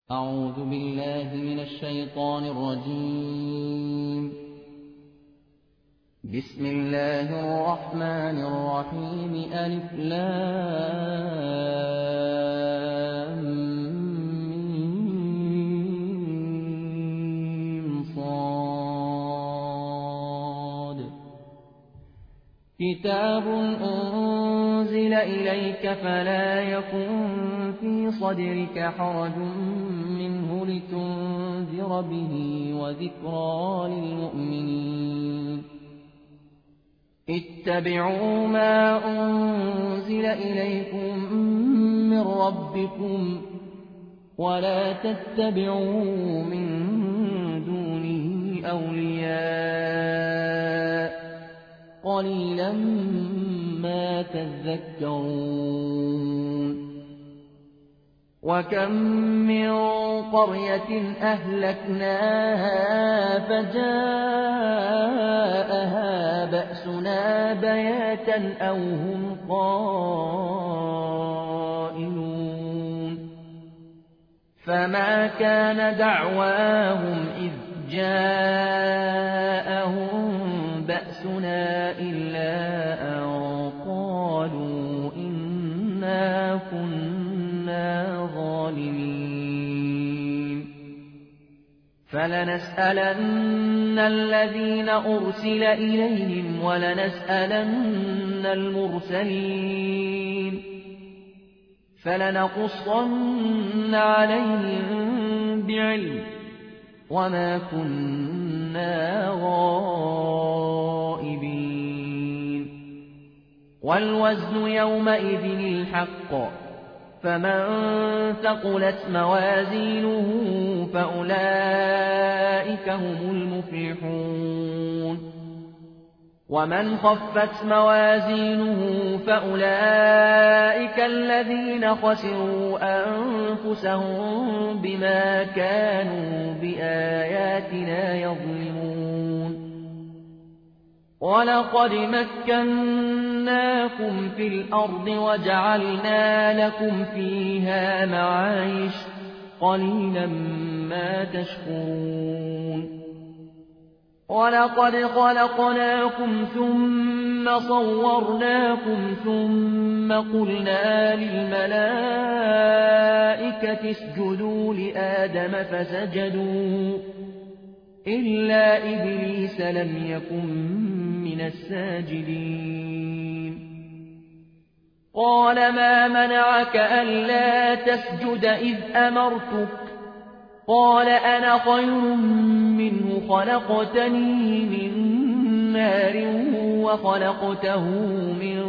أعوذ بالله من الشيطان الرجيم. بسم الله الرحمن الرحيم. ألف لام ميم صاد. كتاب أنزل إليك فلا يكن في صدرك حرج منه لتنذر به وذكرى للمؤمنين. اتبعوا ما أنزل إليكم من ربكم ولا تتبعوا من دونه أولياء قليلا ما تذكرون. وكم من قرية أهلكناها فجاءها بأسنا بياتا أو هم قائلون. فما كان دعواهم إذ جاءهم بأسنا إلا أن قالوا إنا كنا ظالمين. فلنسألن الذين أرسل إليهم ولنسألن المرسلين فلنقصن عليهم بعلم وما كنا غائبين. والوزن يومئذ الحق فمن ثقلت موازينه فأولئك هم المفلحون. ومن خفت موازينه فأولئك الذين خسروا أنفسهم بما كانوا بآياتنا يظلمون. ولقد مكناكم في الأرض وجعلنا لكم فيها معايش قليلا ما تشكرون. ولقد خلقناكم ثم صورناكم ثم قلنا للملائكة اسجدوا لآدم فسجدوا إلا إبليس لم يكن من الساجدين. قال ما منعك ألا تسجد إذ أمرتك؟ قال أنا خير منه خلقتني من نار وخلقته من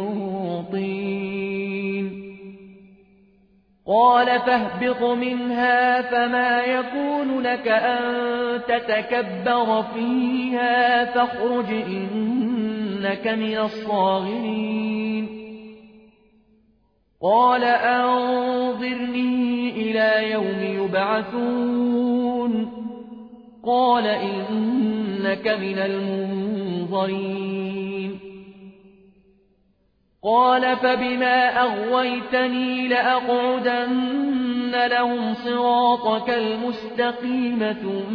طين. قال فاهبط منها فما يكون لك أن تتكبر فيها فاخرج إنك من الصاغرين. قال أنظرني إلى يوم يبعثون. قال إنك من المنظرين. قال فبما أغويتني لأقعدن لهم صراطك المستقيم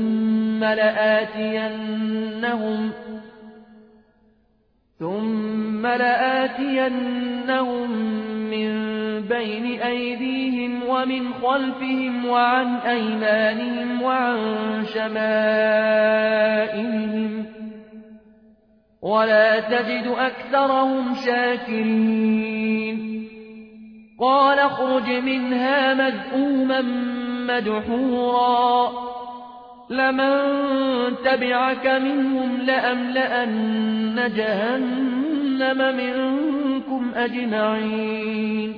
ثم لآتينهم من بين أيديهم ومن خلفهم وعن أيمانهم وعن شمائلهم ولا تجد أكثرهم شاكرين. قال اخرج منها مذءوما مدحورا لمن تبعك منهم لأملأن جهنم منكم أجمعين.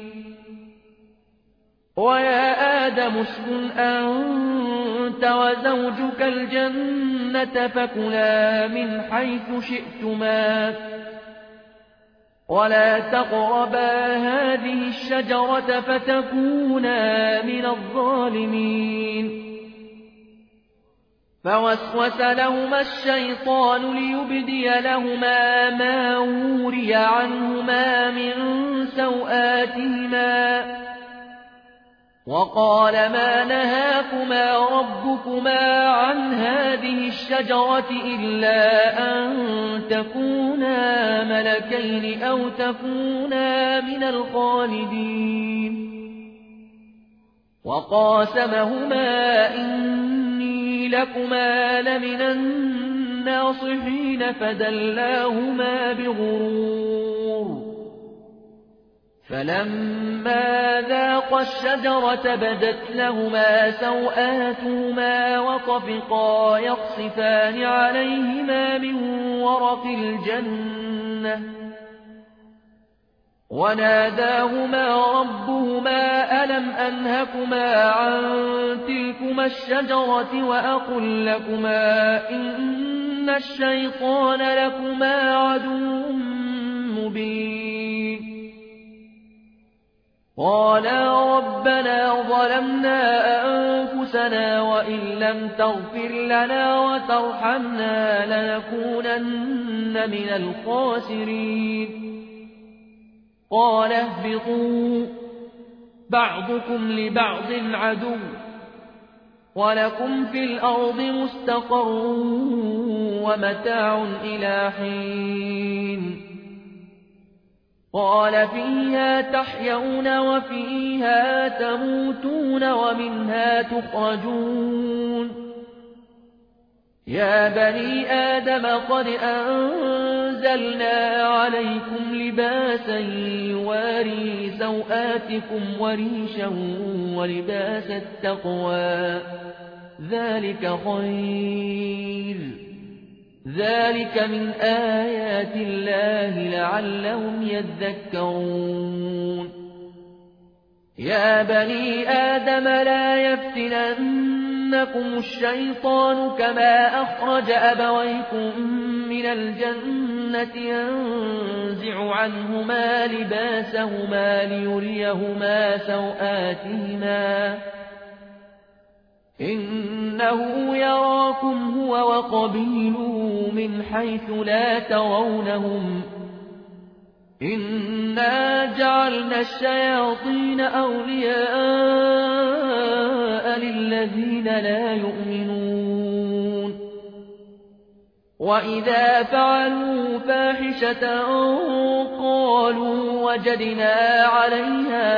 ويا آدم اسكن أنت وزوجك الجنة فكلا من حيث شئتما ولا تقربا هذه الشجرة فتكونا من الظالمين. فوسوس لهما الشيطان ليبدي لهما ما وري عنهما من سوآتهما وقال ما نهاكما ربكما عن هذه الشجرة إلا أن تكونا ملكين أو تكونا من الخالدين وقاسمهما إني لكما لمن الناصحين فدلاهما بغرور فلما ذاقا الشجرة بدت لهما سوآتهما وطفقا يخصفان عليهما من ورق الجنة وناداهما ربهما ألم أنهكما عن تلكما الشجرة وأقل لكما إن الشيطان لكما عدو مبين قالا ربنا ظلمنا أنفسنا وإن لم تغفر لنا وترحمنا لنكونن من الخاسرين قال اهبطوا بعضكم لبعض عدو ولكم في الأرض مستقر ومتاع إلى حين قال فيها تحيون وفيها تموتون ومنها تخرجون يا بني آدم قد أنزلنا عليكم لباسا يواري سوآتكم وريشا ولباس التقوى ذلك خير ذلك من آيات الله لعلهم يذكرون يا بني آدم لا يفتننكم الشيطان كما أخرج أبويكم من الجنة ينزع عنهما لباسهما ليريهما سوآتهما إنه يراكم هو وقبيله من حيث لا ترونهم إنا جعلنا الشياطين أولياء للذين لا يؤمنون وإذا فعلوا فاحشة قالوا وجدنا عليها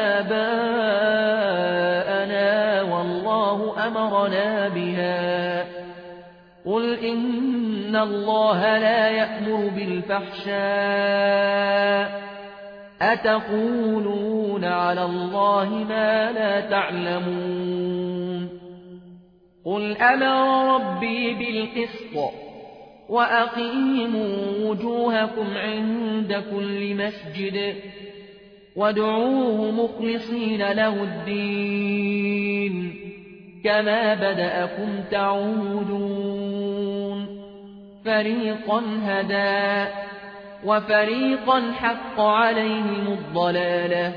آباءنا والله أمرنا بها قل إن الله لا يأمر بالفحشاء أتقولون على الله ما لا تعلمون قل أمر ربي بالقسط وأقيموا وجوهكم عند كل مسجد وادعوه مخلصين له الدين كما بدأكم تعودون فريقا هدى وفريقا حق عليهم الضلالة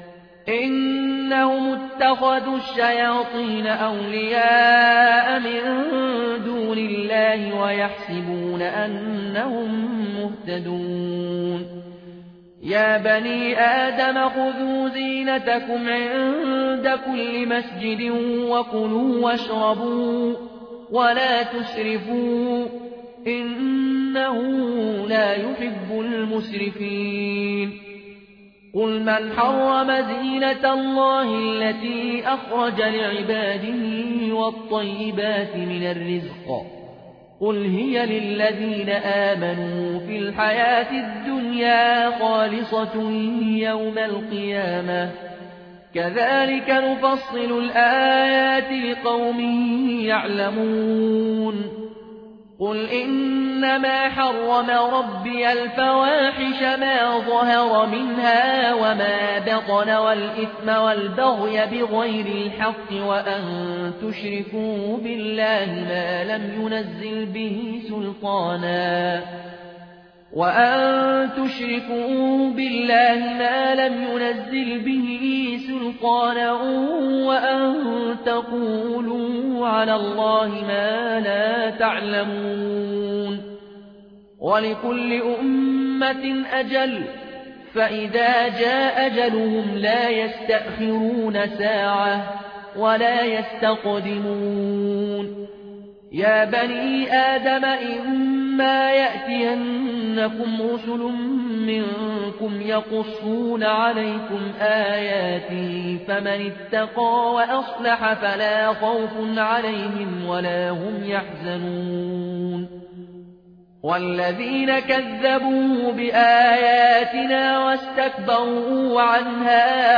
إنهم اتخذوا الشياطين أولياء من دون الله ويحسبون أنهم مهتدون يا بني آدم خذوا زينتكم عند كل مسجد وكلوا واشربوا ولا تسرفوا إنه لا يحب المسرفين قل من حرم زينة الله التي أخرج لعباده والطيبات من الرزق قل هي للذين آمنوا في الحياة الدنيا خالصة يوم القيامة كذلك نفصل الآيات لقوم يعلمون قل إنما حرم ربي الفواحش ما ظهر منها وما بطن والإثم والبغي بغير الحق وأن تشركوا بالله ما لم ينزل به سلطانا وأن تقولوا على الله ما لا تعلمون ولكل أمة أجل فإذا جاء أجلهم لا يستأخرون ساعة ولا يستقدمون يا بني آدم إما يأتينكم رسل منكم يقصون عليكم آياتي فمن اتقى وأصلح فلا خوف عليهم ولا هم يحزنون والذين كذبوا بآياتنا واستكبروا عنها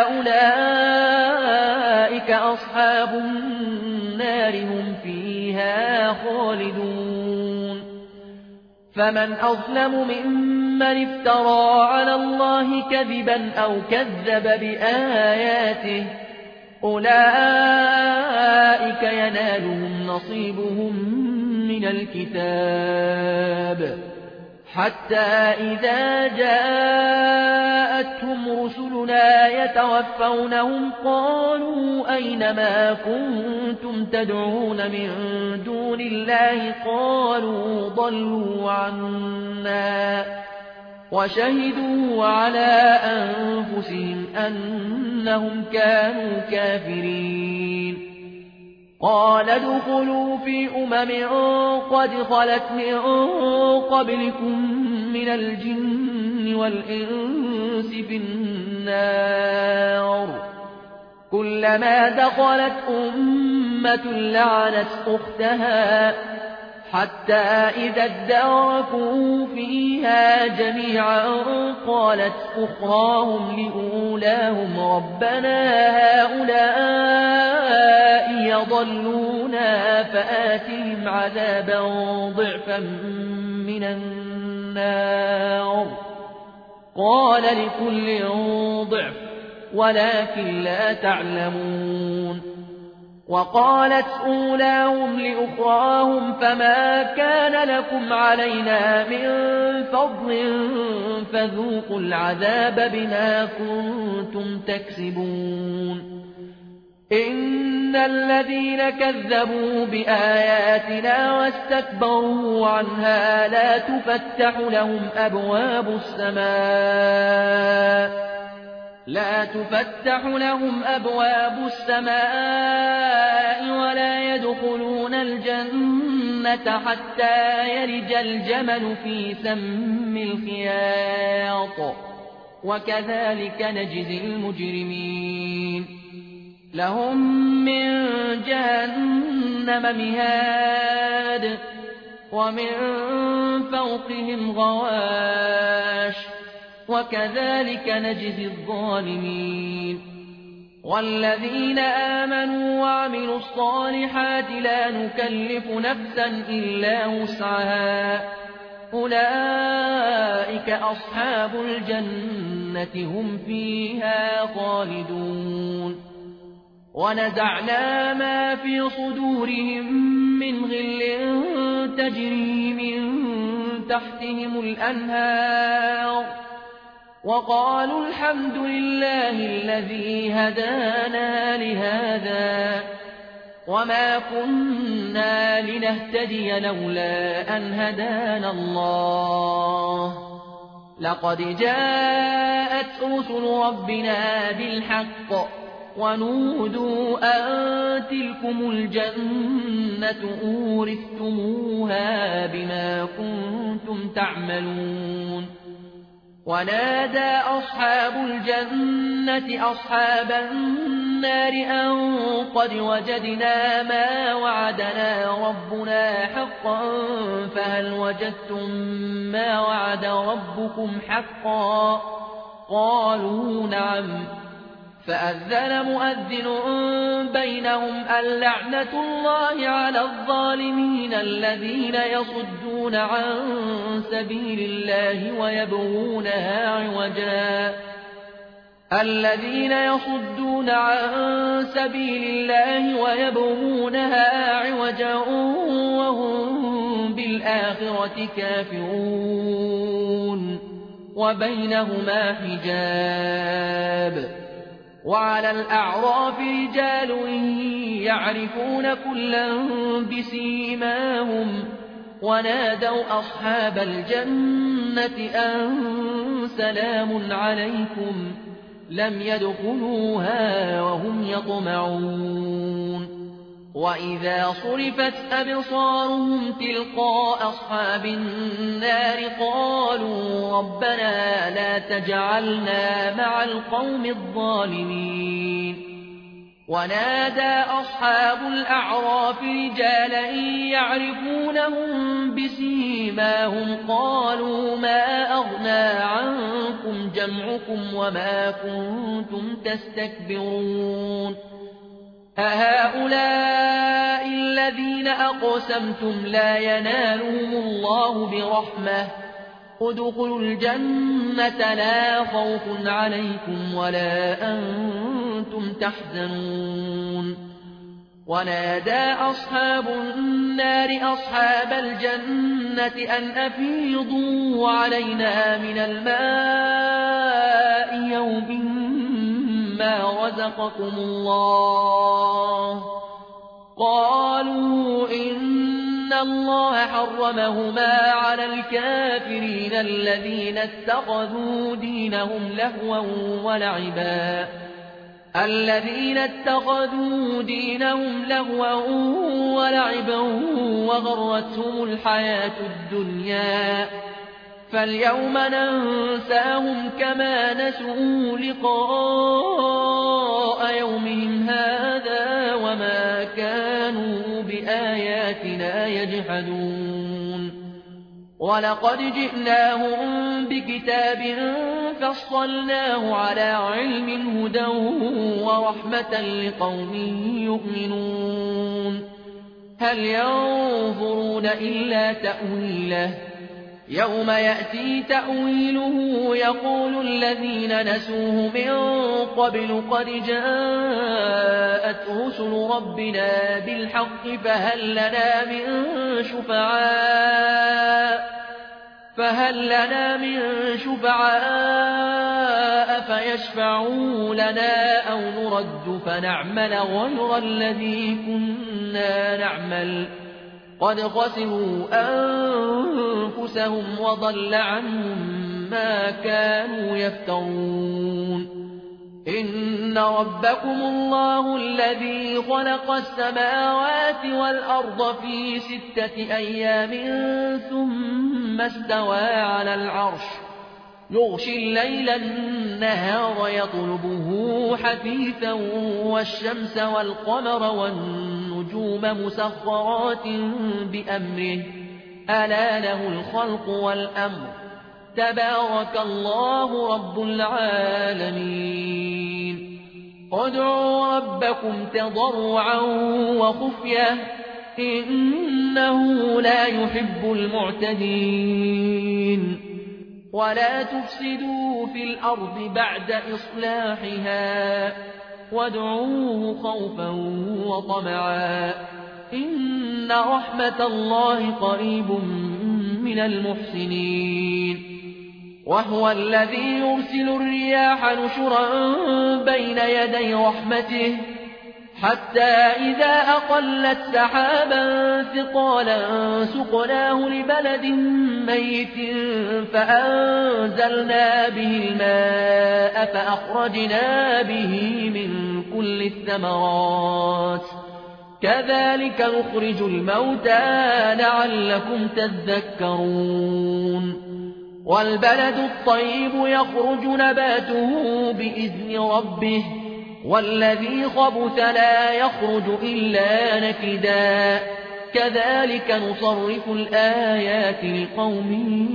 أولئك أصحاب النار هم فيها خالدون فمن أظلم ممن افترى على الله كذبا أو كذب بآياته أولئك ينالهم نصيبهم من الكتاب حتى إذا جاءتهم رسلنا يتوفونهم قالوا أين ما كنتم تدعون من دون الله قالوا ضلوا عنا وشهدوا على أنفسهم أنهم كانوا كافرين قال ادخلوا في قد خلت من قبلكم من الجن والإنس في النار كلما دخلت أمة لعنت أختها حتى إذا اداركوا فيها جميعا قالت أخراهم لأولاهم ربنا هؤلاء يضلونا فآتهم عذابا ضعفا من النار قال لكل ضعف ولكن لا تعلمون وقالت أولاهم لأخراهم فما كان لكم علينا من فضل فذوقوا العذاب بما كنتم تكسبون إن الذين كذبوا بآياتنا واستكبروا عنها لا تفتح لهم أبواب السماء ولا يدخلون الجنة حتى يلج الجمل في سم الخياط وكذلك نجزي المجرمين لهم من جهنم مهاد ومن فوقهم غواش وكذلك نجزي الظالمين والذين آمنوا وعملوا الصالحات لا نكلف نفسا إلا وسعها أولئك أصحاب الجنة هم فيها خالدون ونزعنا ما في صدورهم من غل تجري من تحتهم الأنهار وقالوا الحمد لله الذي هدانا لهذا وما كنا لنهتدي لولا أن هدانا الله لقد جاءت رسل ربنا بالحق ونودوا أن تلكم الجنة أورثتموها بما كنتم تعملون ونادى أصحاب الجنة أصحاب النار أن قد وجدنا ما وعدنا ربنا حقا فهل وجدتم ما وعد ربكم حقا قالوا نعم فأذن مؤذن بينهم اللعنة الله على الظالمين الذين يصدون عن سبيل الله ويبغونها عوجا وهم بالآخرة كافرون وبينهما حجاب وعلى الأعراف رجال يعرفون كلا بسيماهم ونادوا أصحاب الجنة أن سلام عليكم لم يدخلوها وهم يطمعون وإذا صرفت أبصارهم تلقاء أصحاب النار قالوا ربنا لا تجعلنا مع القوم الظالمين ونادى أصحاب الأعراف رجالا يعرفونهم بسيماهم قالوا ما أغنى عنكم جمعكم وما كنتم تستكبرون أهؤلاء الذين أقسمتم لا ينالهم الله برحمة ادخلوا الجنة لا خوف عليكم ولا أنتم تحزنون ونادى أصحاب النار أصحاب الجنة أن أفيضوا علينا من الماء يوم ما رزقكم الله قالوا إن الله حرمهما على الكافرين الذين اتخذوا دينهم لهوا ولعبا وغرتهم الحياة الدنيا فاليوم ننساهم كما نسوا لقاء يومهم هذا وما كانوا بآياتنا يجحدون ولقد جئناهم بكتاب فصلناه على علم هدى ورحمة لقوم يؤمنون هل ينظرون إلا تأويله يوم يأتي تأويله يقول الذين نسوه من قبل قد جاءت رسل ربنا بالحق فهل لنا من شفعاء فيشفعوا لنا أو نرد فنعمل غير الذي كنا نعمل قد خسروا أنفسهم وضل عنهم ما كانوا يفترون إن ربكم الله الذي خلق السماوات والأرض في 6 أيام ثم استوى على العرش يغشي الليل النهار يطلبه حثيثا والشمس والقمر والنجوم مسخرات بأمره ألا له الخلق والأمر تبارك الله رب العالمين ادعوا ربكم تضرعا وخفية إنه لا يحب المعتدين ولا تفسدوا في الأرض بعد إصلاحها وادعوه خوفا وطمعا إن رحمة الله قريب من المحسنين وهو الذي يرسل الرياح نشرا بين يدي رحمته حتى إذا أقلت سحابا ثقالا سقناه لبلد ميت فأنزلنا به الماء فأخرجنا به من كل الثمرات كذلك نخرج الموتى لعلكم تذكرون والبلد الطيب يخرج نباته بإذن ربه والذي خبث لا يخرج إلا نكدا كذلك نصرف الآيات لقوم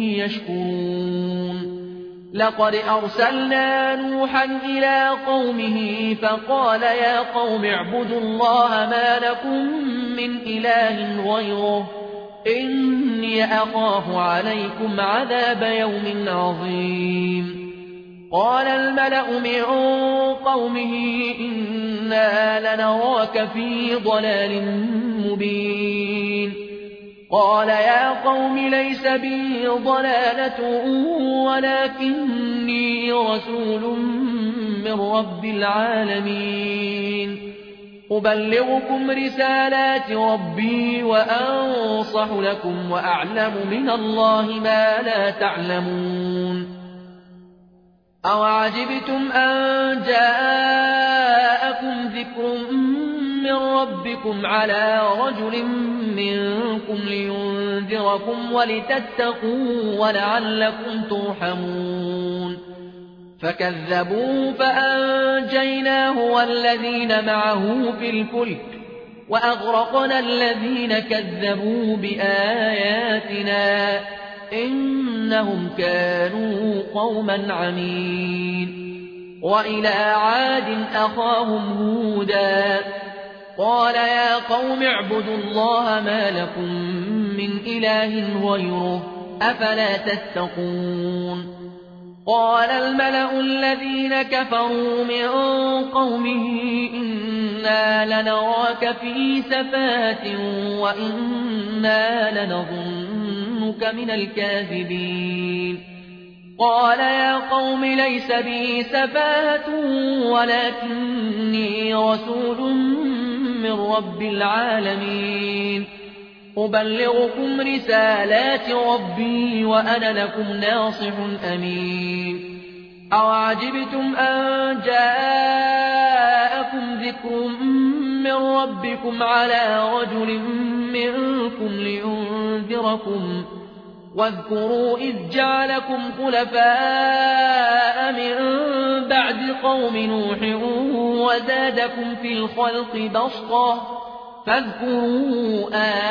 يشكرون لقد أرسلنا نوحا إلى قومه فقال يا قوم اعبدوا الله ما لكم من إله غيره إني أخاف عليكم عذاب يوم عظيم قال الملأ من قومه إنا لنراك في ضلال مبين قال يا قوم ليس بي ضلالة ولكني رسول من رب العالمين أبلغكم رسالات ربي وأنصح لكم وأعلم من الله ما لا تعلمون أوعجبتم أن جاءكم ذكر من ربكم على رجل منكم لينذركم ولتتقوا ولعلكم ترحمون فكذبوا فأنجيناه والذين معه في الفلك وأغرقنا الذين كذبوا بآياتنا إنهم كانوا قوما عمين وإلى عاد أخاهم هودا قال يا قوم اعبدوا الله ما لكم من إله غيره أفلا تتقون قال الملأ الذين كفروا من قومه إنا لنراك في سفاهة وإنا لنظنك من الكاذبين قال يا قوم ليس بي سفاهة ولكني رسول من رب العالمين أبلغكم رسالات ربي وأنا لكم ناصح أمين أوعجبتم أن جاءكم ذكر من ربكم على رجل منكم لينذركم واذكروا إذ جعلكم خلفاء من بعد قوم نوح وزادكم في الخلق بسطة فاذكروا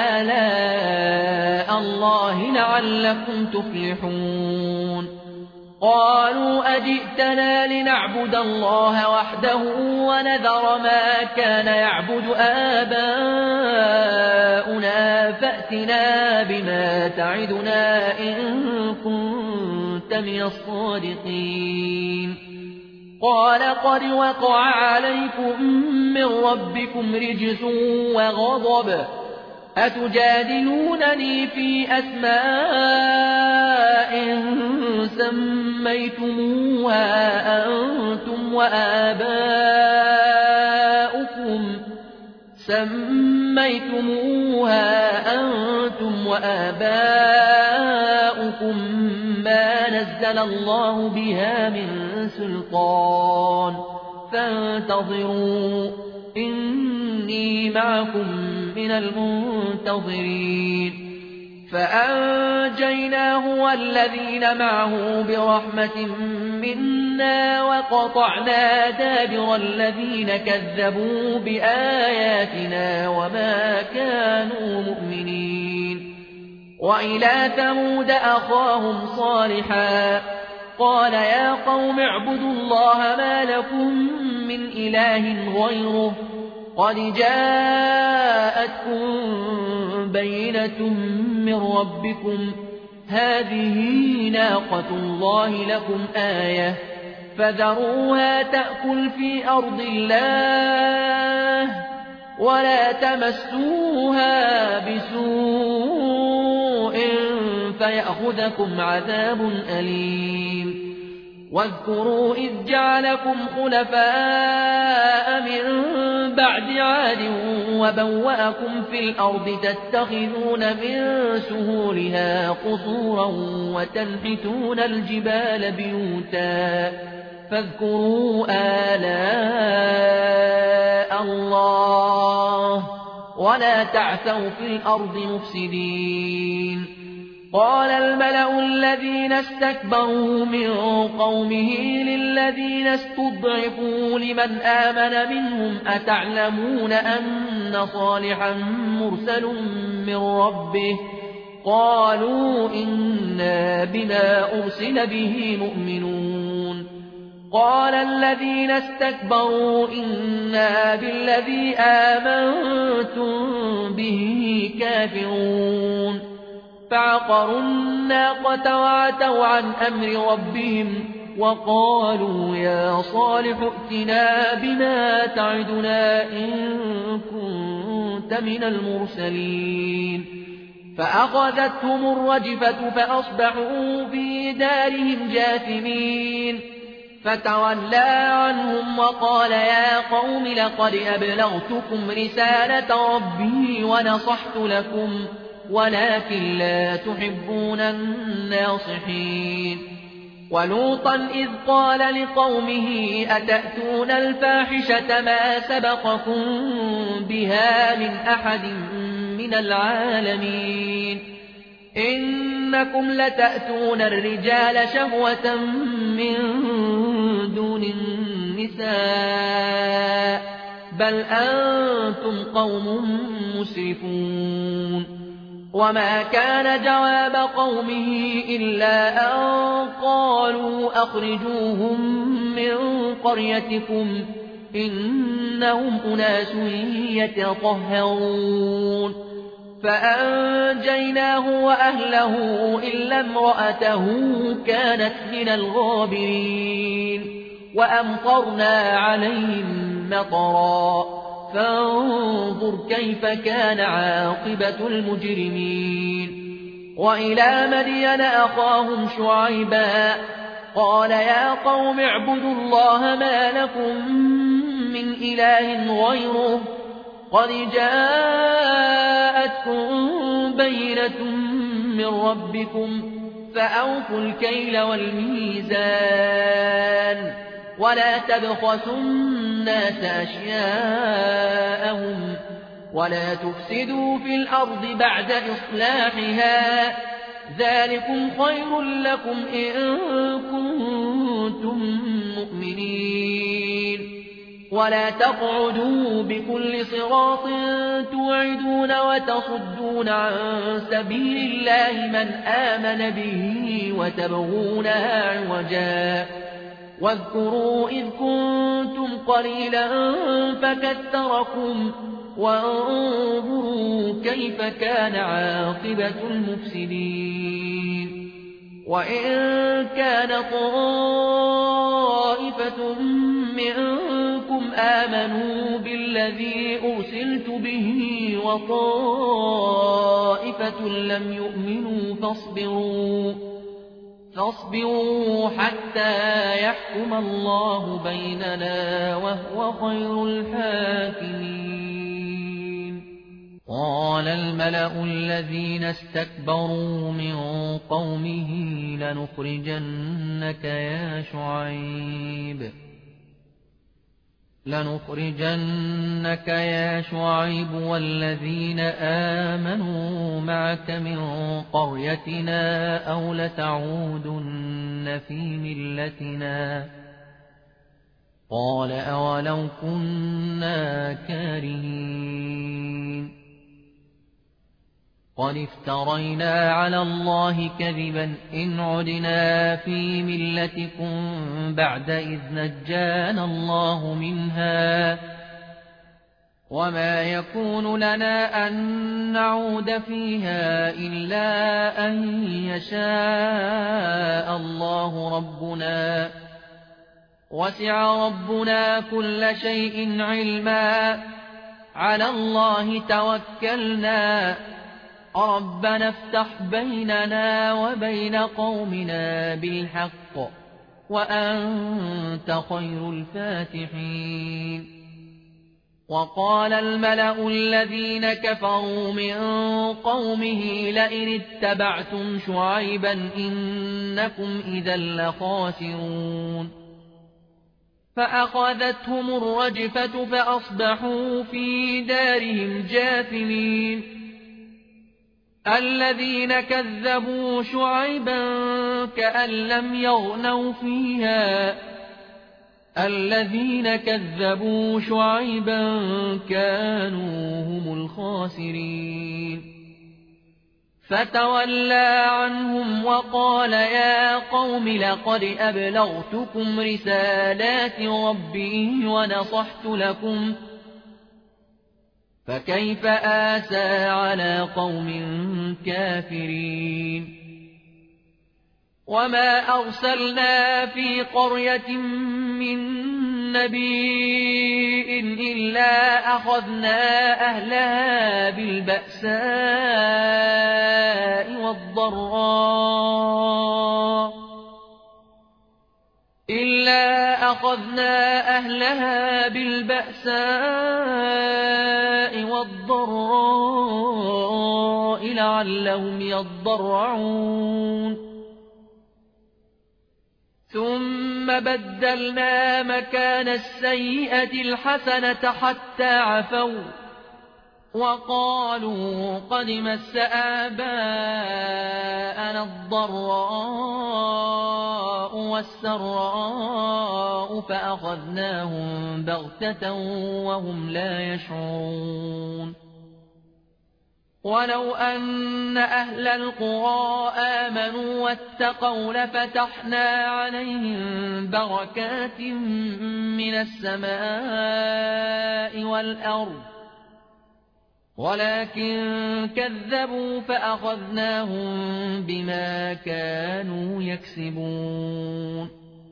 آلاء الله لعلكم تفلحون قالوا أجئتنا لنعبد الله وحده ونذر ما كان يعبد آباؤنا فأتنا بما تعدنا إن كنت من الصادقين قال قد وقع عليكم من ربكم رجس وغضب أتجادلونني في أسماء سميتموها أنتم وآباؤكم ما نزل الله بها من سلطان فانتظروا إني معكم من المنتظرين فأنجيناه والذين معه برحمة منا وقطعنا دابر الذين كذبوا بآياتنا وما كانوا مؤمنين وإلى ثمود أخاهم صالحا قال يا قوم اعبدوا الله ما لكم من إله غيره قد جاءتكم بينة من ربكم هذه ناقة الله لكم آية فذروها تأكل في أرض الله ولا تمسوها بسوء فيأخذكم عذاب أليم واذكروا إذ جعلكم خلفاء من بعد عاد وبوأكم في الأرض تتخذون من سهولها قصورا وتنحتون الجبال بيوتا فاذكروا آلاء الله ولا تعثوا في الأرض مفسدين قال الملأ الذين استكبروا من قومه للذين استضعفوا لمن آمن منهم أتعلمون أن صالحا مرسل من ربه قالوا إنا بما أرسل به مؤمنون قال الذين استكبروا إنا بالذي آمنتم به كافرون فعقروا الناقة وعتوا عن أمر ربهم وقالوا يا صالح ائتنا بما تعدنا إن كنت من المرسلين فأخذتهم الرجفة فأصبحوا في دارهم جاثمين فتولى عنهم وقال يا قوم لقد أبلغتكم رسالة ربي ونصحت لكم ولكن لا تحبون الناصحين. ولوطا إذ قال لقومه أتأتون الفاحشة ما سبقكم بها من أحد من العالمين إنكم لتأتون الرجال شهوة من دون النساء بل أنتم قوم مسرفون. وما كان جواب قومه إلا أن قالوا أخرجوهم من قريتكم إنهم أناس يتطهرون. فأنجيناه وأهله إلا امرأته كانت من الغابرين وأمطرنا عليهم مطرا فانظر كيف كان عاقبة المجرمين. وإلى مدين أخاهم شعيبا قال يا قوم اعبدوا الله ما لكم من إله غيره قد جاءتكم بينة من ربكم فأوفوا الكيل والميزان ولا تبخسوا الناس أشياءهم ولا تفسدوا في الأرض بعد إصلاحها ذلكم خير لكم إن كنتم مؤمنين. ولا تقعدوا بكل صراط توعدون وتصدون عن سبيل الله من آمن به وتبغونها عوجا واذكروا إذ كنتم قليلا فكثركم وانظروا كيف كان عاقبة المفسدين. وإن كان طائفة منكم آمنوا بالذي أرسلت به وطائفة لم يؤمنوا فاصبروا حتى يحكم الله بيننا وهو خير الحاكمين. قال الملأ الذين استكبروا من قومه لنخرجنك يا شعيب والذين آمنوا معك من قريتنا أو لتعودن في ملتنا قال أولو كنا كارهين. قد افترينا على الله كذبا إن عدنا في ملتكم بعد إذ نجانا الله منها وما يكون لنا أن نعود فيها إلا أن يشاء الله ربنا وسع ربنا كل شيء علما على الله توكلنا ربنا افتح بيننا وبين قومنا بالحق وأنت خير الفاتحين. وقال الملأ الذين كفروا من قومه لئن اتبعتم شعيبا إنكم إذا لخاسرون. فأخذتهم الرجفة فأصبحوا في دارهم جاثمين. الذين كذبوا شعيبا كأن لم يغنوا فيها الذين كذبوا شعيبا كانوا هم الخاسرين. فتولى عنهم وقال يا قوم لقد أبلغتكم رسالات ربي ونصحت لكم فكيف آسى على قوم كافرين. وما أرسلنا في قرية من نبي إلا أخذنا أهلها بالبأساء والضراء أخذنا أهلها بالبأساء والضراء لعلهم يضرعون ثم بدلنا مكان السيئة الحسنة حتى عفوا وقالوا قد مس آباءنا الضراء والسراء فأخذناهم بغتة وهم لا يشعرون ولو أن أهل القرى آمنوا واتقوا لفتحنا عليهم بركات من السماء والأرض ولكن كذبوا فأخذناهم بما كانوا يكسبون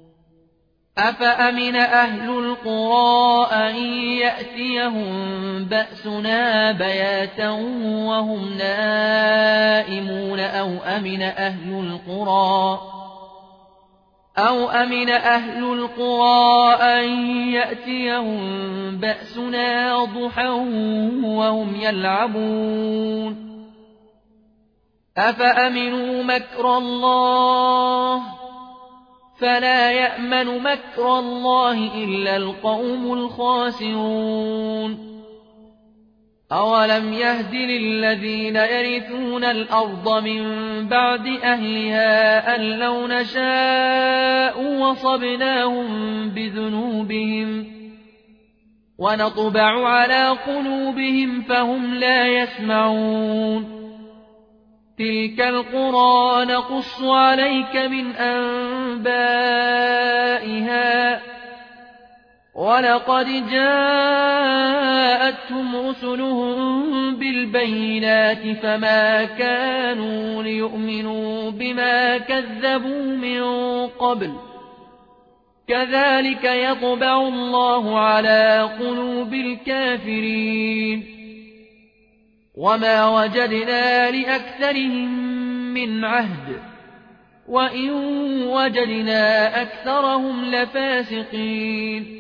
أفأمن أهل القرى أن يأتيهم بأسنا بياتا وهم نائمون أو أمن أهل القرى أن يأتيهم بأسنا ضحى وهم يلعبون أفأمنوا مكر الله فلا يأمن مكر الله إلا القوم الخاسرون أولم يهد للذين يرثون الأرض من بعد أهلها أن لو نشاء وصبناهم بذنوبهم ونطبع على قلوبهم فهم لا يسمعون تلك القرى نقص عليك من أنبائها ولقد جاءتهم رسلهم بالبينات فما كانوا ليؤمنوا بما كذبوا من قبل كذلك يطبع الله على قلوب الكافرين وما وجدنا لأكثرهم من عهد وإن وجدنا أكثرهم لفاسقين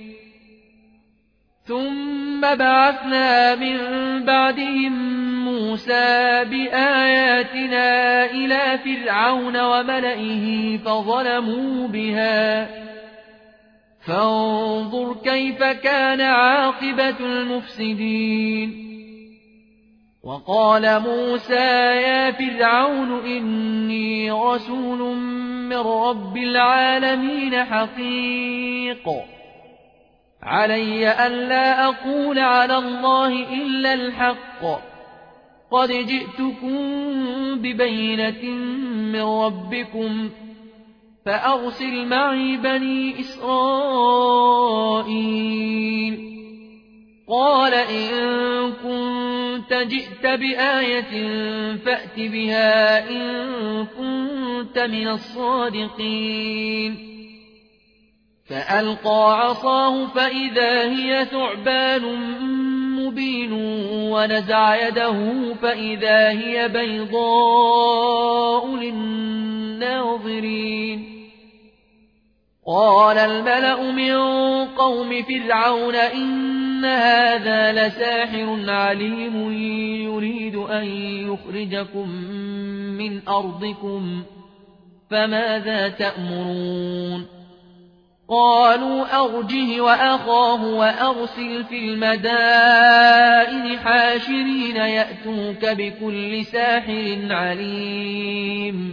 ثم بعثنا من بعدهم موسى بآياتنا إلى فرعون وملئه فظلموا بها فانظر كيف كان عاقبة المفسدين وقال موسى يا فرعون إني رسول من رب العالمين حقيق علي ألا أقول على الله إلا الحق قد جئتكم ببينة من ربكم فأرسل معي بني إسرائيل قال إن كنت جئت بآية فأت بها إن كنت من الصادقين فألقى عصاه فإذا هي ثعبان مبين ونزع يده فإذا هي بيضاء للناظرين قال الملأ من قوم فرعون إن هذا لساحر عليم يريد أن يخرجكم من أرضكم فماذا تأمرون قالوا أرجه وأخاه وأرسل في المدائن حاشرين يأتوك بكل ساحر عليم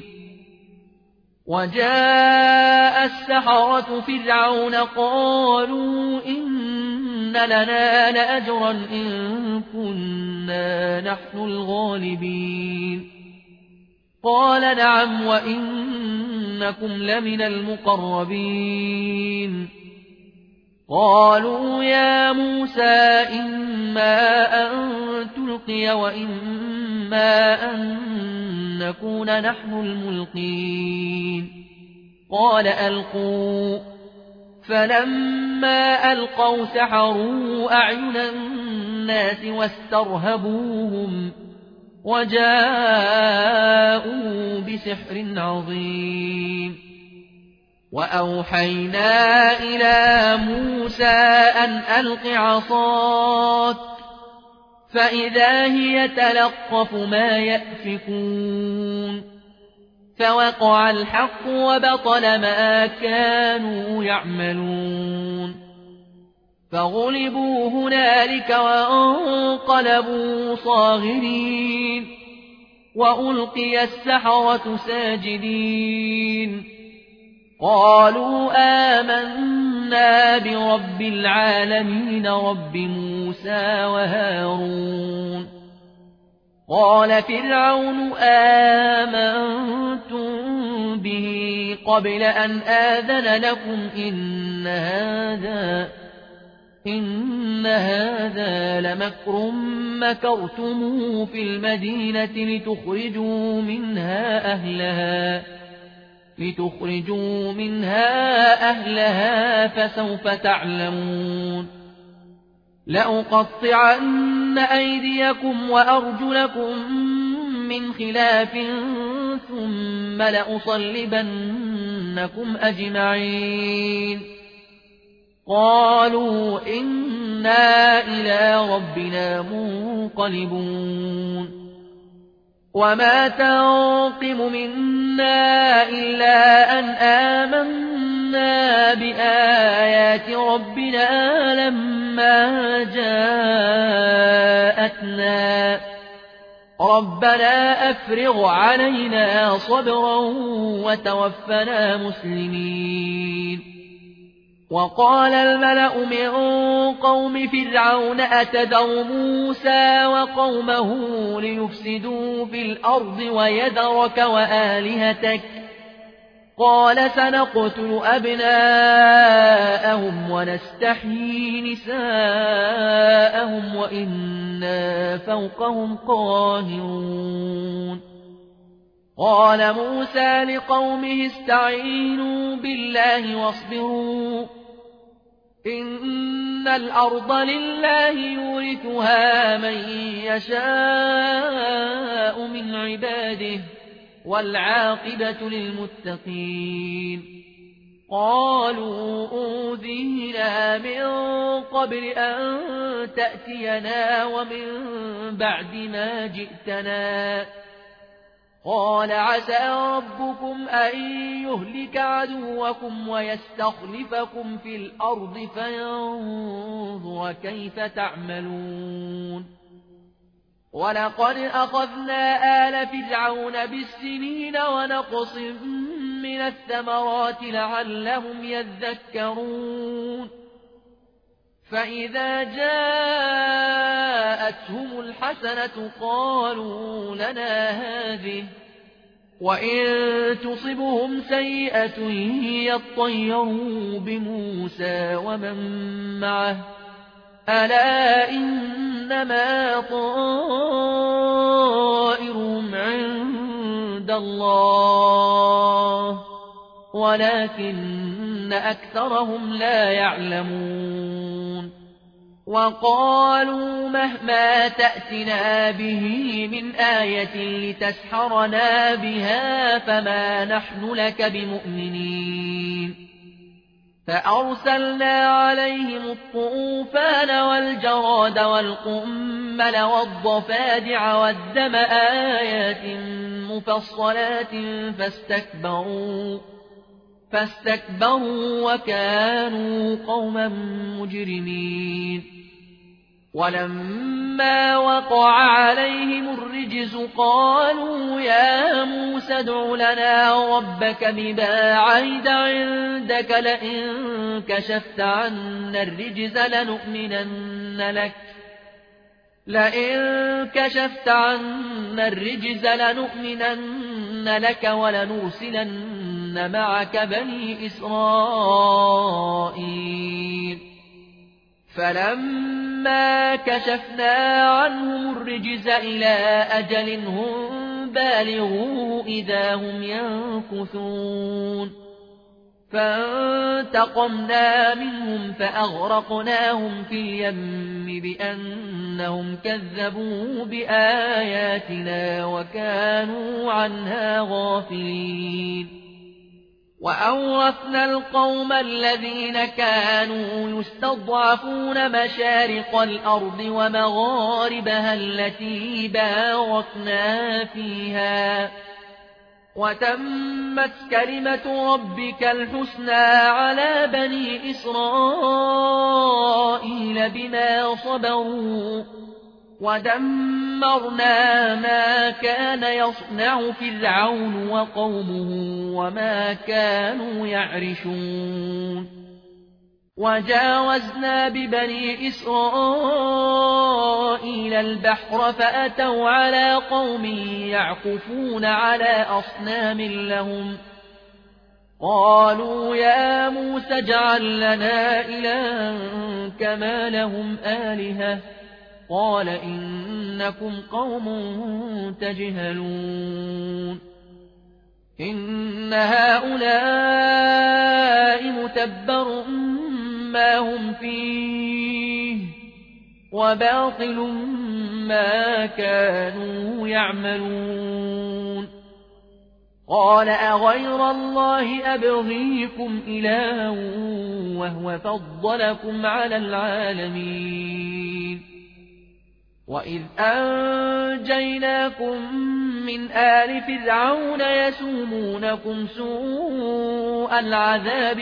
وجاء السحرة فرعون قالوا إن لنا لأجرا إن كنا نحن الغالبين قال نعم وإنكم لمن المقربين قالوا يا موسى إما أن تلقي وإما أن نكون نحن الملقين قال ألقوا فلما ألقوا سحروا أعين الناس واسترهبوهم وجاءوا بسحر عظيم وأوحينا إلى موسى أن ألق عصاك فإذا هي تلقف ما يأفكون فوقع الحق وبطل ما كانوا يعملون فغلبوا هنالك وانقلبوا صاغرين وألقي السحرة ساجدين قالوا آمنا برب العالمين رب موسى وهارون قال فرعون آمنتم به قبل أن آذن لكم إن هذا لمكر مكرتموه في المدينة لتخرجوا منها أهلها فسوف تعلمون لأقطعن أيديكم وأرجلكم من خلاف ثم لأصلبنكم أجمعين قالوا إنا إلى ربنا منقلبون وما تنقم منا إلا أن آمنا بآيات ربنا لما جاءتنا ربنا أفرغ علينا صبرا وتوفنا مسلمين وقال الملأ من قوم فرعون أتذر موسى وقومه ليفسدوا في الأرض ويذرك وآلهتك قال سنقتل أبناءهم ونستحيي نساءهم وإنا فوقهم قاهرون قال موسى لقومه استعينوا بالله واصبروا إن الأرض لله يورثها من يشاء من عباده والعاقبة للمتقين قالوا أوذينا من قبل أن تأتينا ومن بعد ما جئتنا قال عسى ربكم أن يهلك عدوكم ويستخلفكم في الأرض فينظر كيف تعملون ولقد أخذنا آل فرعون بالسنين ونقص من الثمرات لعلهم يذكرون فإذا جاءتهم الحسنة قالوا لنا هذه وإن تصبهم سيئة يطيروا بموسى ومن معه ألا إنما طائرهم عند الله ولكن أكثرهم لا يعلمون وقالوا مهما تأتنا به من آية لتسحرنا بها فما نحن لك بمؤمنين فأرسلنا عليهم الطوفان والجراد والقمل والضفادع والدم آيات مفصلات فاستكبروا وكانوا قوما مجرمين ولما وقع عليهم الرجز قالوا يا موسى ادع لنا ربك بما عهد عندك لئن كشفت عنا الرجز لنؤمنن لك ولنرسلن معك بني إسرائيل فلما كشفنا عنهم الرجز إلى أجل هم بالغوه إذا هم ينكثون فانتقمنا منهم فأغرقناهم في اليم بأنهم كذبوا بآياتنا وكانوا عنها غافلين وأورثنا القوم الذين كانوا يستضعفون مشارق الأرض ومغاربها التي باركنا فيها وتمت كلمة ربك الحسنى على بني إسرائيل بما صبروا ودمرنا ما كان يصنع فرعون وقومه وما كانوا يعرشون وجاوزنا ببني إسرائيل البحر فأتوا على قوم يعكفون على أصنام لهم قالوا يا موسى اجعل لنا إلها كما لهم آلهة قال إنكم قوم تجهلون إن هؤلاء متبر ما هم فيه وباطل ما كانوا يعملون قال أغير الله أبغيكم إلها وهو فضلكم على العالمين وإذ أنجيناكم من آل فرعون يسومونكم سوء العذاب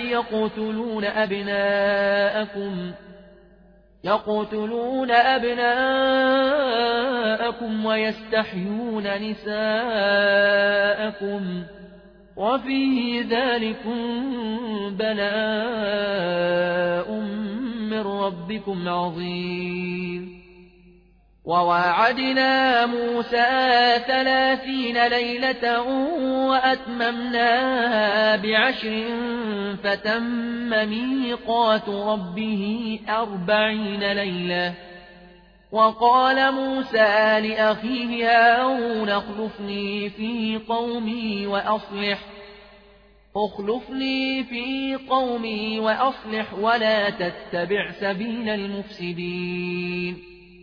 يقتلون أبناءكم ويستحيون نساءكم وفي ذلكم بلاء من ربكم عظيم وواعدنا موسى 30 ليلة وأتممناها ب10 فتم ميقات ربه 40 ليلة وقال موسى لأخيه هارون اخلفني في قومي وأصلح ولا تتبع سبيل المفسدين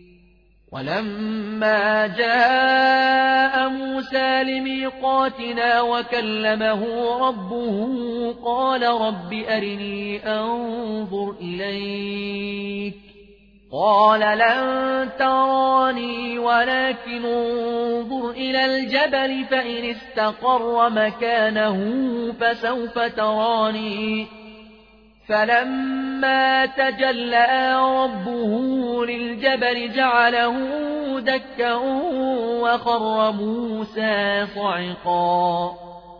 ولما جاء موسى لميقاتنا وكلمه ربه قال رب أرني أنظر إليك قال لن تراني ولكن انظر إلى الجبل فإن استقر مكانه فسوف تراني فلما تجلى ربه للجبل جعله دكا وخر موسى صعقا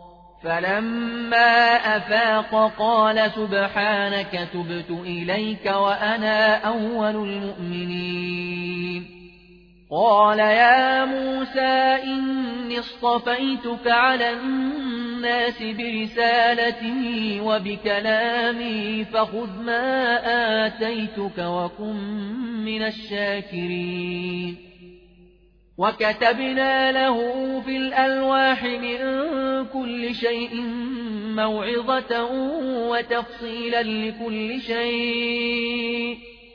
فلما أفاق قال سبحانك تبت إليك وأنا أول المؤمنين قال يا موسى إني اصطفيتك على الناس برسالتي وبكلامي فخذ ما آتيتك وكن من الشاكرين وكتبنا له في الألواح من كل شيء موعظة وتفصيلا لكل شيء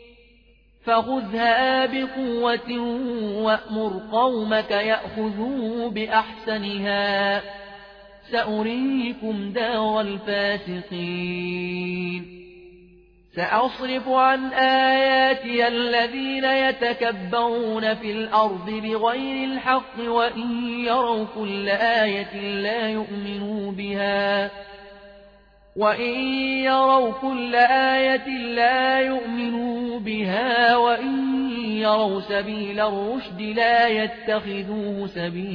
فخذها بقوة وأمر قومك يأخذوا بأحسنها سأريكم دار الفاسقين سأصرف عن آياتي الذين يتكبرون في الأرض بغير الحق وإن يروا كل آية لا يؤمنوا بها وإن يروا سبيل الرشد لا يتخذوه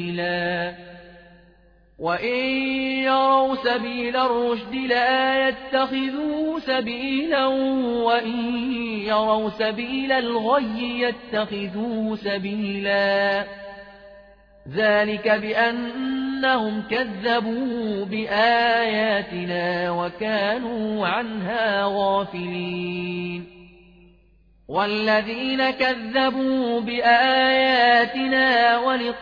سبيلا وإن يروا سبيل الغي يتخذوه سبيلا ذلك بأنهم كذبوا بآياتنا وكانوا عنها غافلين والذين كذبوا بآياتنا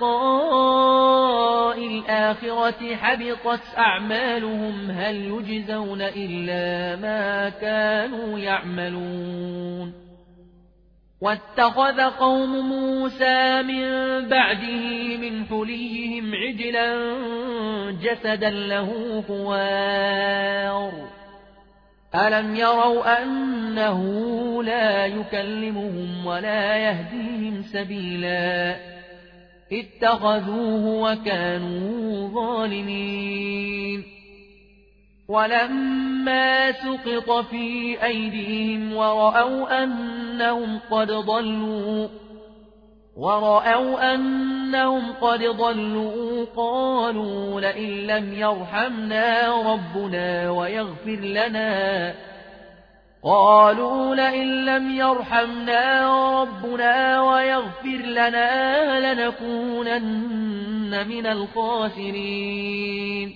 ولقاء الآخرة حبطت أعمالهم هل يجزون إلا ما كانوا يعملون واتخذ قوم موسى من بعده من حليهم عجلا جسدا له خوار ألم يروا أنه لا يكلمهم ولا يهديهم سبيلا اتخذوه وكانوا ظالمين ولما سقط في أيديهم ورأوا أنهم قد ضلوا قالوا لئن لم يرحمنا ربنا ويغفر لنا لنكونن من الخاسرين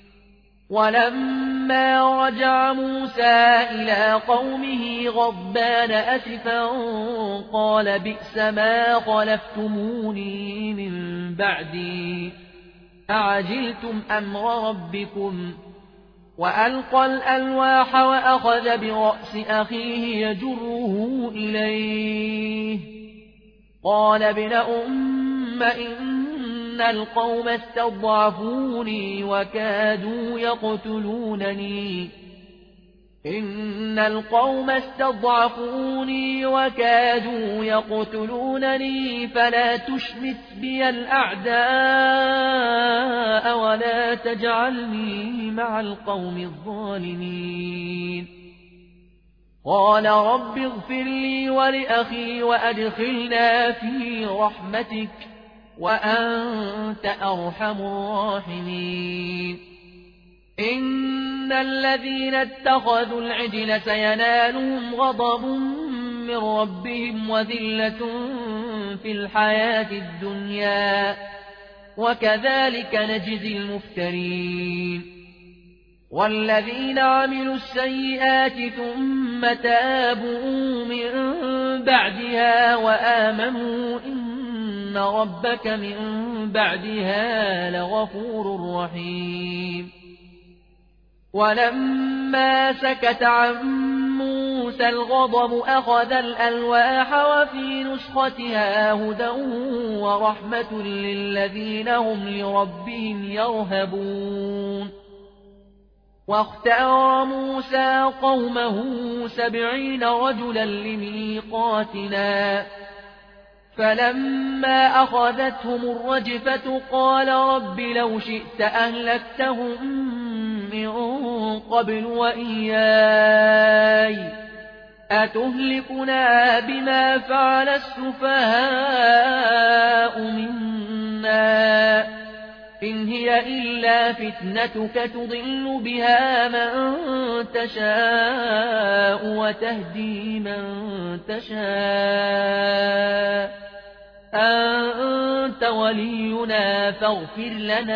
ولما رجع موسى إلى قومه غضبان أسفا قال بئس ما خلفتموني من بعدي أعجلتم أمر ربكم وألقى الألواح وأخذ برأس أخيه يجره إليه قال ابن أم إن القوم استضعفوني وكادوا يقتلونني فلا تشمت بي الأعداء ولا تجعلني مع القوم الظالمين قال رب اغفر لي ولأخي وأدخلنا في رحمتك وأنت أرحم الراحمين إن الذين اتخذوا العجل سينالهم غضب من ربهم وذلة في الحياة الدنيا وكذلك نجزي المفترين والذين عملوا السيئات ثم تابوا من بعدها وآمنوا إن ربك من بعدها لغفور رحيم ولما سكت عن موسى الغضب أخذ الألواح وفي نسختها هدى ورحمة للذين هم لربهم يرهبون واختار موسى قومه 70 رجلا لميقاتنا فلما أخذتهم الرجفة قال رب لو شئت أهلكتهم من قبل وإياي أتهلكنا بما فعل السفهاء منا إن هي إلا فتنتك تضل بها من تشاء وتهدي من تشاء أنت ولينا فاغفر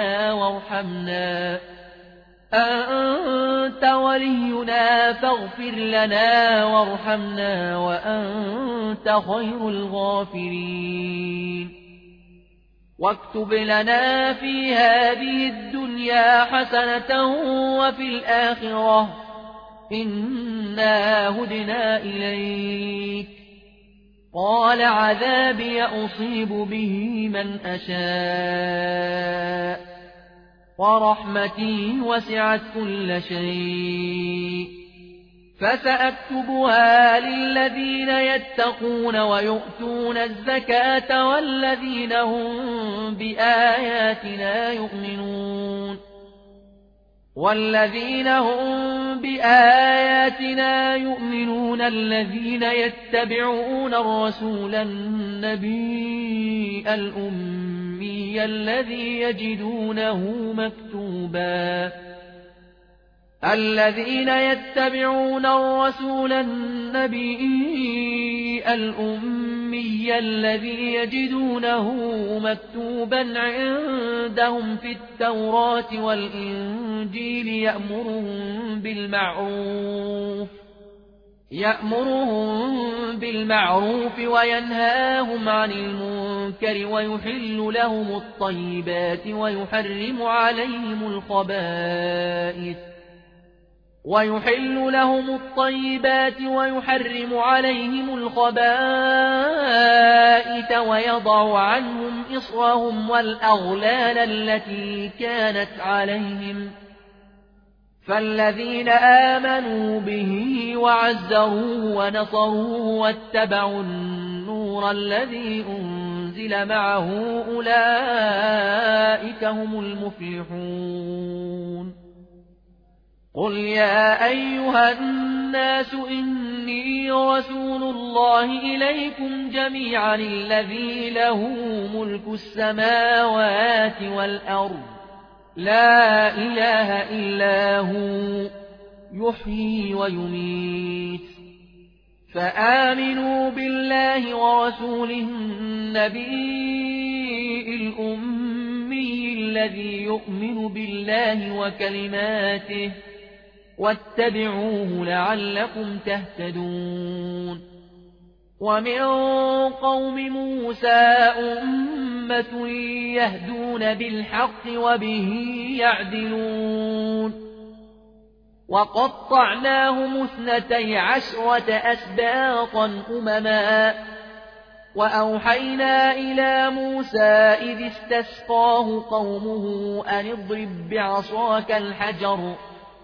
لنا وارحمنا وأنت خير الغافرين واكتب لنا في هذه الدنيا حسنة وفي الآخرة إنا هدنا إليك قال عذابي أصيب به من أشاء ورحمتي وسعت كل شيء فسأكتبها للذين يتقون ويؤتون الزكاة والذين هم بآياتنا يؤمنون الذين يتبعون الرسول النبي الأمي الذي يجدونه مكتوبا عندهم في التوراة والإنجيل يأمرهم بالمعروف وينهاهم عن المنكر ويحل لهم الطيبات ويحرم عليهم الخبائث ويحل لهم الطيبات ويحرم عليهم الخبائث ويضع عنهم إصرهم والأغلال التي كانت عليهم فالذين آمنوا به وعزروه ونصروه واتبعوا النور الذي أنزل معه أولئك هم المفلحون قل يا أيها الناس إني رسول الله إليكم جميعا الذي له ملك السماوات والأرض لا إله إلا هو يحيي ويميت فآمنوا بالله ورسوله النبي الأمي الذي يؤمن بالله وكلماته واتبعوه لعلكم تهتدون ومن قوم موسى أمة يهدون بالحق وبه يعدلون وقطعناهم 12 أسباطا أمما وأوحينا إلى موسى إذ استسقاه قومه أن اضرب بعصاك الحجر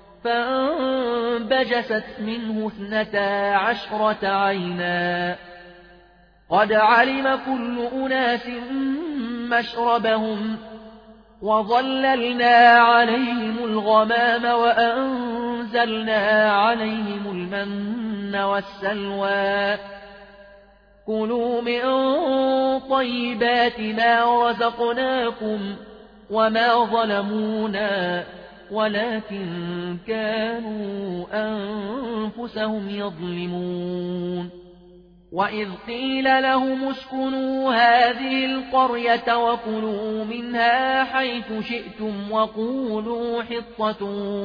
فانبجست منه 12 عينا قد علم كل أناس مشربهم وظللنا عليهم الغمام وأنزلنا عليهم المن والسلوى كلوا من طيبات ما رزقناكم وما ظلمونا ولكن كانوا أنفسهم يظلمون وإذ قيل لهم اسكنوا هذه القرية وكلوا منها حيث شئتم وقولوا حطة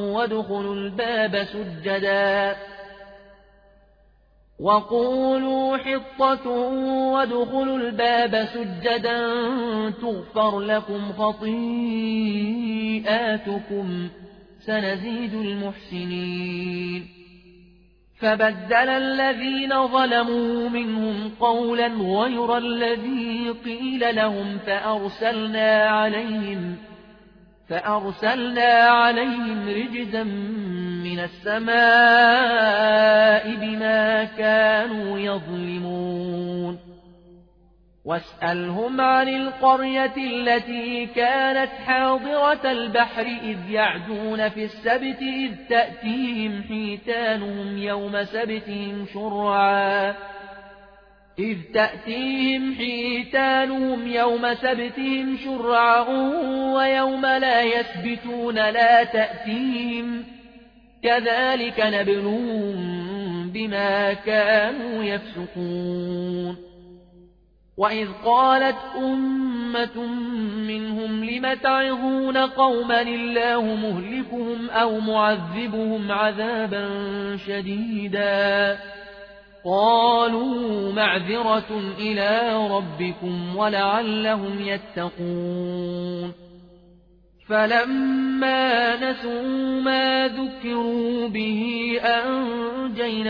وادخلوا الباب سجدا تغفر لكم خطيئاتكم سنزيد المحسنين فبدل الذين ظلموا منهم قولا غير الذي قيل لهم فأرسلنا عليهم رجزا من السماء بما كانوا يظلمون واسألهم عن القرية التي كانت حاضرة البحر إذ يعدون في السبت إذ تأتيهم حيتانهم يوم سبتهم شرعا ويوم لا يسبتون لا تأتيهم كذلك نبلوهم بما كانوا يفسقون وإذ قالت أمة منهم لم تعظون قوما الله مهلكهم أو معذبهم عذابا شديدا قالوا معذرة إلى ربكم ولعلهم يتقون فلما نسوا ما ذكروا به أنجينا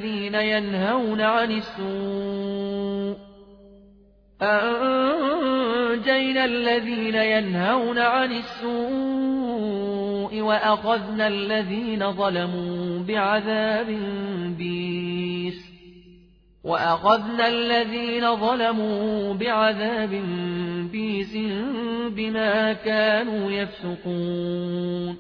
الذين ينهون عن السوء وأخذنا الذين ظلموا بعذاب بيس بما كانوا يفسقون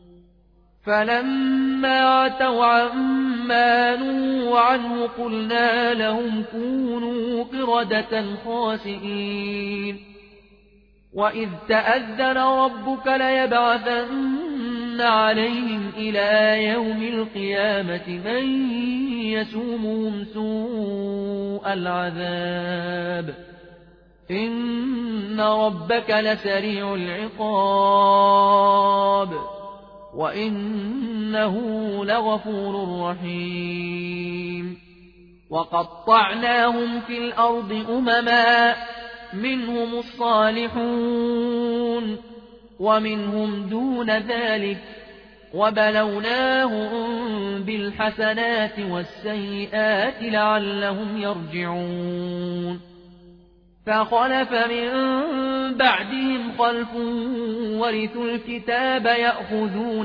فلما عتوا عما نهوا عنه قلنا لهم كونوا قردة خاسئين وإذ تأذن ربك ليبعثن عليهم إلى يوم القيامة من يسومهم سوء العذاب إن ربك لسريع العقاب وإنه لغفور رحيم وقطعناهم في الأرض أمما منهم الصالحون ومنهم دون ذلك وبلوناهم بالحسنات والسيئات لعلهم يرجعون فخلف من بعدهم خلف ورثوا الكتاب يأخذون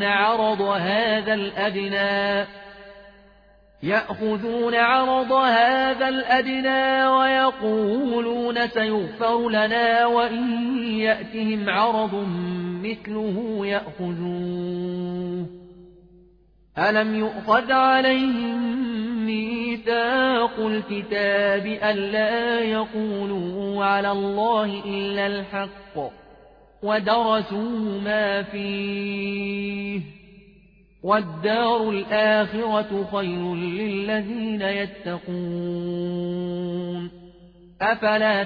عرض هذا الأدنى ويقولون سيغفر لنا وإن يأتهم عرض مثله يأخذوه ألم يؤخذ عليهم ميثاق الكتاب ألا يقولوا على الله إلا الحق ودرسوا ما فيه والدار الآخرة خير للذين يتقون أفلا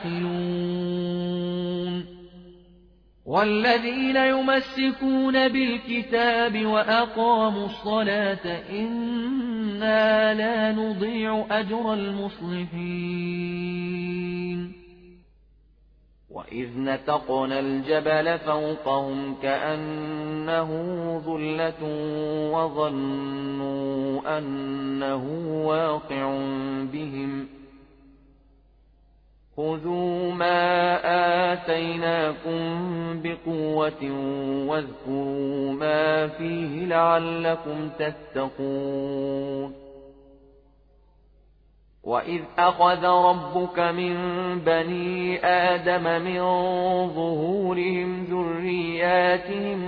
تعقلون والذين يمسكون بالكتاب وأقاموا الصلاة إنا لا نضيع أجر المصلحين وإذ نتقنا الجبل فوقهم كأنه ظلة وظنوا أنه واقع بهم خذوا ما آتيناكم بقوة واذكروا ما فيه لعلكم تتقون وإذ أخذ ربك من بني آدم من ظهورهم ذرياتهم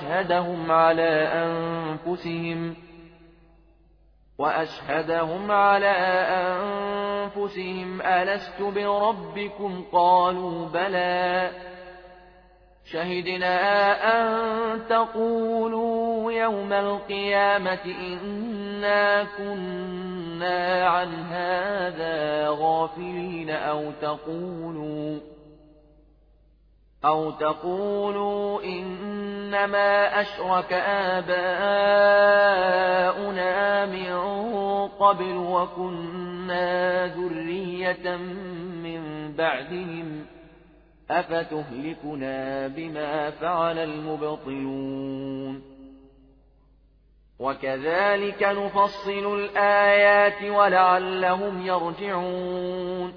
وأشهدهم على أنفسهم ألست بربكم قالوا بلى شهدنا أن تقولوا يوم القيامة إنا كنا عن هذا غافلين أو تقولوا إنما أشرك آباؤنا من قبل وكنا ذرية من بعدهم أفتهلكنا بما فعل المبطلون وكذلك نفصل الآيات ولعلهم يرجعون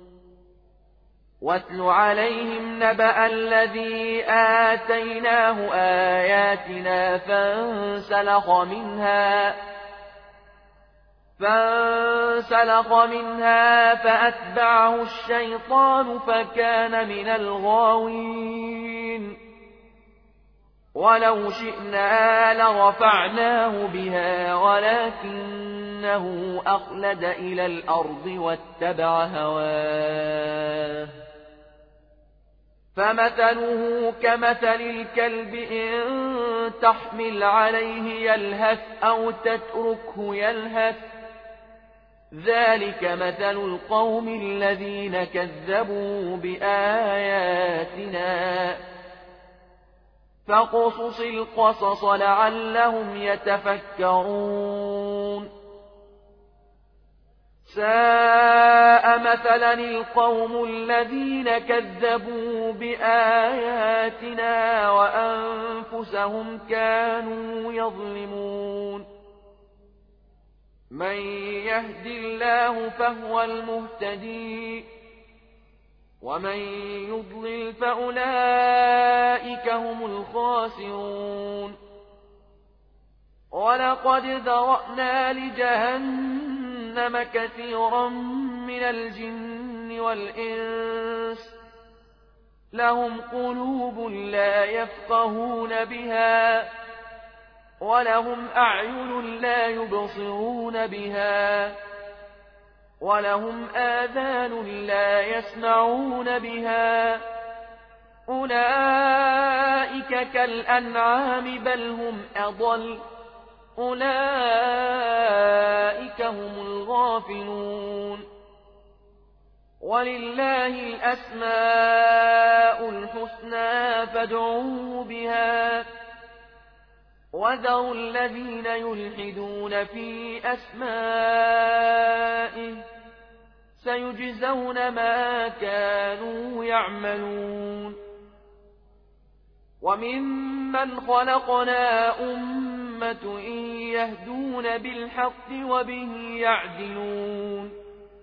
واتل عليهم نبأ الذي آتيناه آياتنا فانسلخ منها فأتبعه الشيطان فكان من الغاوين ولو شئنا لرفعناه بها ولكنه أخلد إلى الأرض واتبع هواه فمثله كمثل الكلب إن تحمل عليه يلهث أو تتركه يلهث ذلك مثل القوم الذين كذبوا بآياتنا فاقصص القصص لعلهم يتفكرون ساء مثلا القوم الذين كذبوا بآياتنا وأنفسهم كانوا يظلمون من يهد الله فهو المهتدي ومن يضلل فأولئك هم الخاسرون ولقد ذرأنا لجهنم كثيرا من الجن والإنس لهم قلوب لا يفقهون بها ولهم أعين لا يبصرون بها ولهم آذان لا يسمعون بها أولئك كالأنعام بل هم أضل أولئك هم الغافلون ولله الأسماء الحسنى فادعوه بها وذروا الذين يلحدون في أسمائه سيجزون ما كانوا يعملون ومن ممن خلقنا أمة يهدون بالحق وبه يعدلون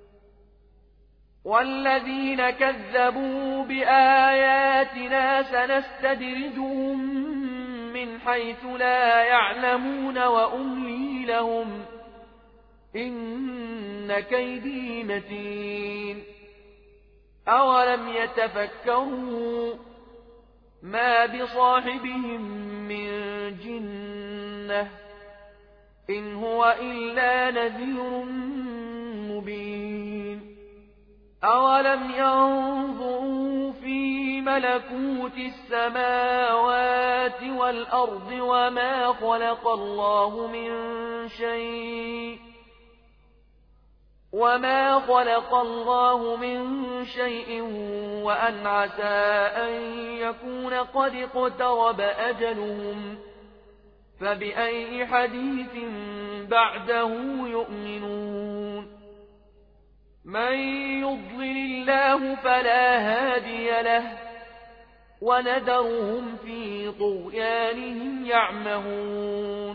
والذين كذبوا بآياتنا سنستدرجهم من حيث لا يعلمون وأملي لهم إن كيدي متين أولم يتفكروا ما بصاحبهم من جنة إن هو إلا نذير مبين أولم ينظروا في ملكوت السماوات والأرض وما خلق الله من شيء وأن عسى أن يكون قد اقترب أجلهم فبأي حديث بعده يؤمنون من يضلل الله فلا هادي له وندرهم في طغيانهم يعمهون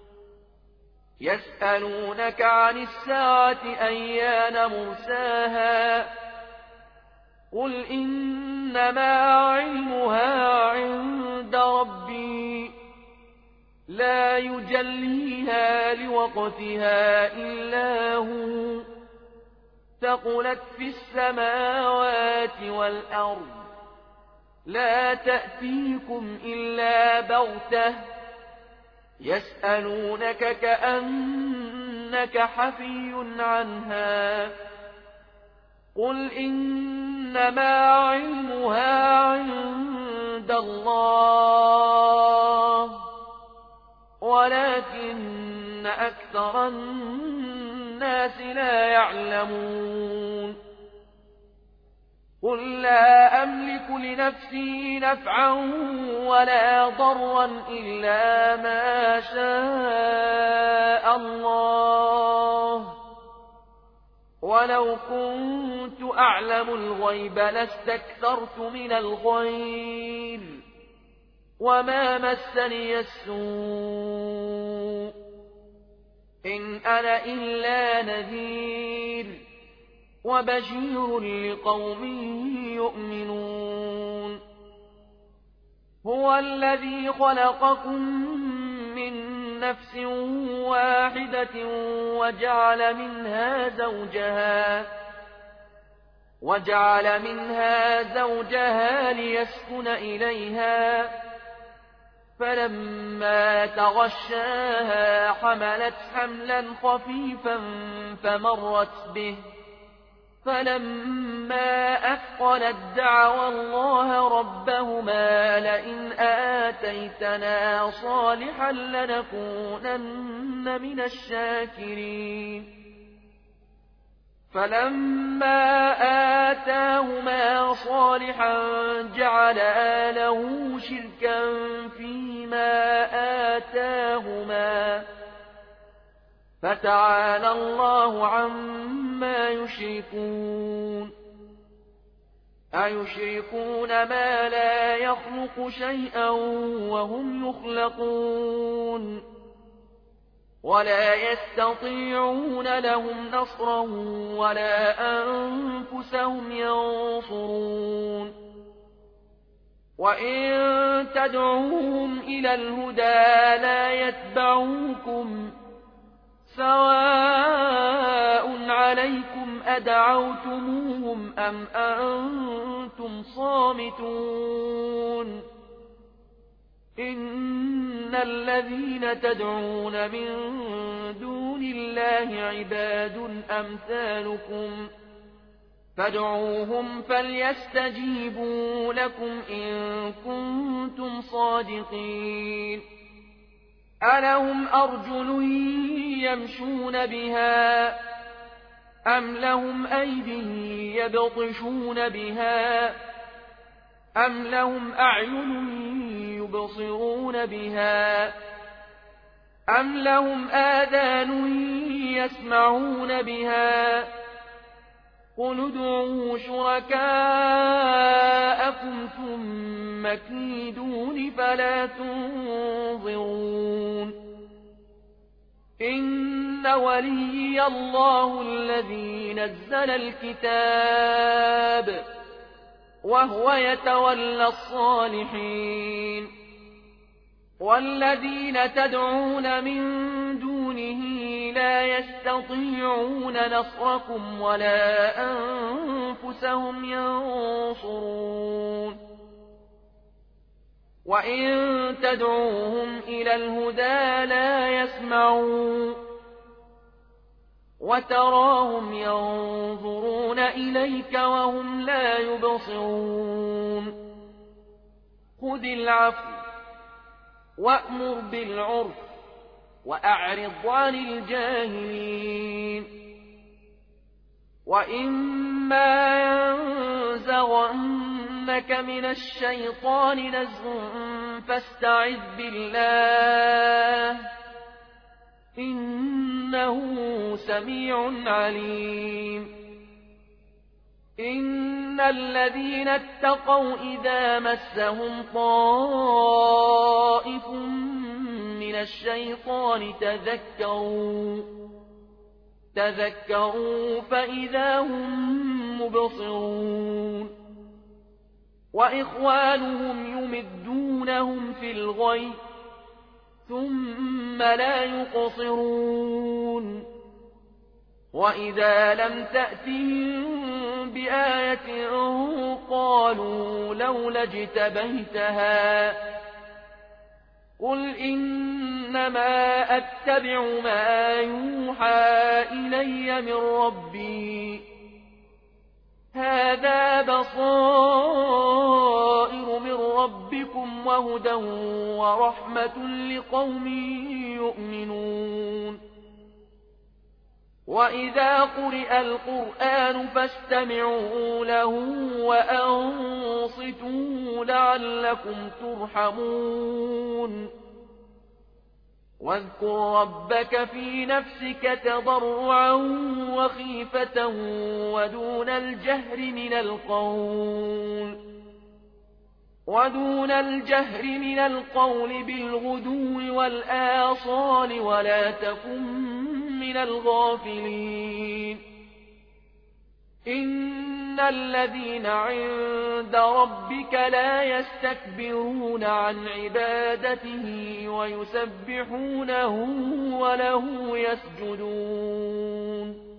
يسألونك عن الساعة أيان مرساها قل إنما علمها عند ربي لا يجليها لوقتها إلا هو ثقلت في السماوات والأرض لا تأتيكم إلا بغتة يسألونك كأنك حفي عنها قل إنما علمها عند الله ولكن أكثر الناس لا يعلمون قل لا أملك لنفسي نفعا ولا ضرا إلا ما شاء الله ولو كنت أعلم الغيب لاستكثرت من الخير وما مسني السوء إن أنا إلا نذير وبشير لقوم يؤمنون هو الذي خلقكم من نفس واحدة وجعل منها زوجها ليسكن إليها فلما تغشاها حملت حملا خفيفا فمرت به فلما أثقلت دعوا الله ربهما لئن آتيتنا صالحا لنكونن من الشاكرين فلما آتاهما صالحا جعل له شركا فيما آتاهما فتعالى الله عما يشركون أيشركون ما لا يخلق شيئا وهم يخلقون ولا يستطيعون لهم نصرا ولا أنفسهم ينصرون وإن تدعوهم إلى الهدى لا يتبعوكم سواء عليكم أدعوتموهم أم أنتم صامتون إن الذين تدعون من دون الله عباد أمثالكم فادعوهم فليستجيبوا لكم إن كنتم صادقين ألهم أرجل يمشون بها أم لهم أيد يبطشون بها أم لهم أعين يبصرون بها أم لهم آذان يسمعون بها قل ادعوا شركاءكم ثم مكيدون فلا تنظرون إن وليي الله الذي نزل الكتاب وهو يتولى الصالحين والذين تدعون من دونه لا يستطيعون نصركم ولا أنفسهم ينصرون وإن تدعوهم إلى الهدى لا يسمعون وتراهم ينظرون إليك وهم لا يبصرون خذ العفو وأمر بالعرف وأعرض عن الجاهلين وإما ينزغنك من الشيطان نزغ فاستعذ بالله إنه سميع عليم إن الذين اتقوا إذا مسهم طائف من الشيطان تذكروا فإذا هم مبصرون وإخوانهم يمدونهم في الغي ثم لا يقصرون وإذا لم تأتهم بآية قالوا لولا اجتبيتها قل إنما أتبع ما يوحى إلي من ربي هذا بصائر من ربكم وهدى ورحمة لقوم يؤمنون وإذا قرئ القرآن فاستمعوا له وأنصتوا لعلكم ترحمون واذكر ربك في نفسك تضرعا وخيفة ودون الجهر من القول بالغدو والآصال ولا تكن من الغافلين إن الذين عند ربك لا يستكبرون عن عبادته ويسبحونه وله يسجدون